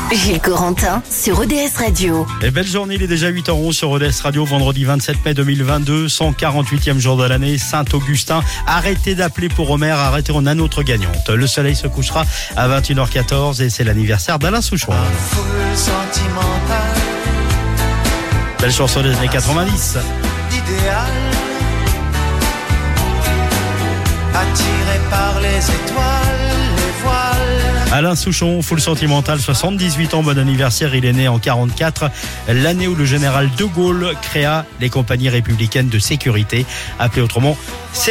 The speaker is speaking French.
Gilles Corentin sur ODS Radio. Et belle journée, il est déjà 8h11 sur ODS Radio, vendredi 27 mai 2022, 148e jour de l'année, Saint-Augustin. Arrêtez d'appeler pour Homer, arrêtez, on a notre gagnante. Le soleil se couchera à 21h14 et c'est l'anniversaire d'Alain Souchon. Belle chanson des années 90. Idéal, attiré par les étoiles, les voiles. Alain Souchon, full sentimental, 78 ans, bon anniversaire, il est né en 44, l'année où le général de Gaulle créa les compagnies républicaines de sécurité, appelées autrement